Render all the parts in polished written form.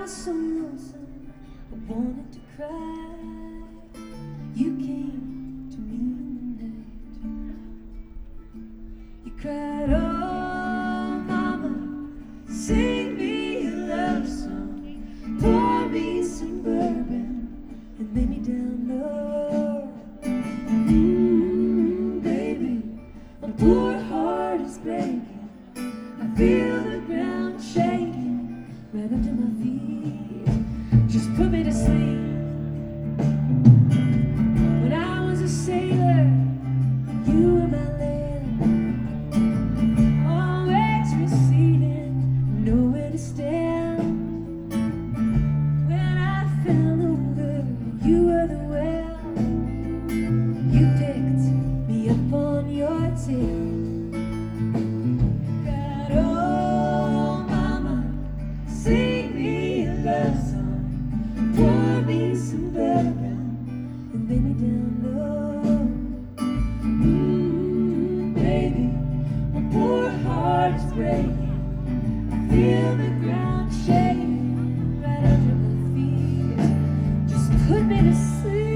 was so lonesome, I wanted to cry. You came to me in the night. You cried, oh mama, sing me a love song, pour me some bourbon and lay me down low. Baby, my poor heart is breaking. I feel the ground shaking right under my feet. Just put me to sleep. When I was a sailor, you were my land, always receding, nowhere to stand. When I fell over, you were the well. You picked me up on your tail. God, oh mama, sing me a love song, pour me some bourbon and lay me down low. Baby, my poor heart is breaking. I feel the ground shaking right under my feet. Just put me to sleep.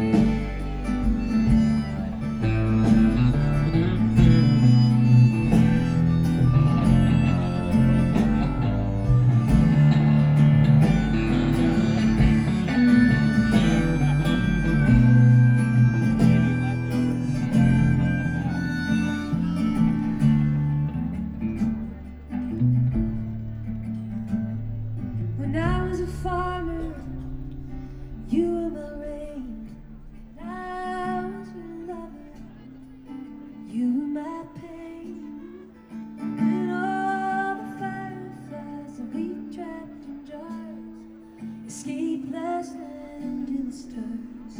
When I was a farmer, you were my rain. I was your lover, you were my pain. And all the fireflies that we trapped in jars escaped last night into the stars.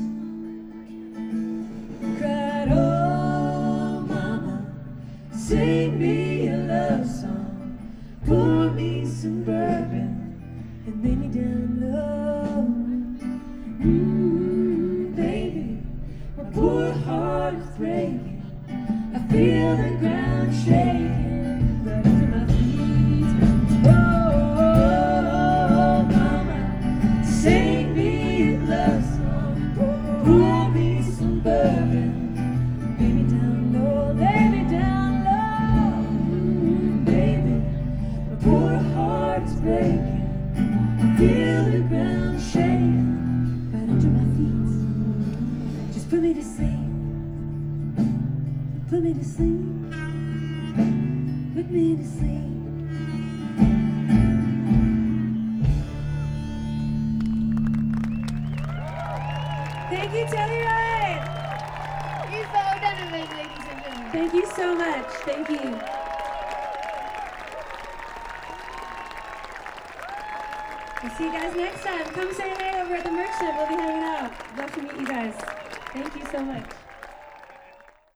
Cried, oh mama, sing me a love song, pour me some bourbon and lay me down low. Baby, my poor heart is breaking. I feel the ground shaking right under my feet. Oh, mama, sing me a love song, pour me some bourbon, lay me down low, lay me down low. Baby, my poor heart is breaking. Feel the ground shake right under my feet. Just put me to sleep. Put me to sleep. Put me to sleep. Thank you, Teddy Ryan. You've done amazing, ladies and gentlemen. Thank you so much. Thank you. We'll see you guys next time. Come say hey over at the merch tent. We'll be hanging out. Love to meet you guys. Thank you so much.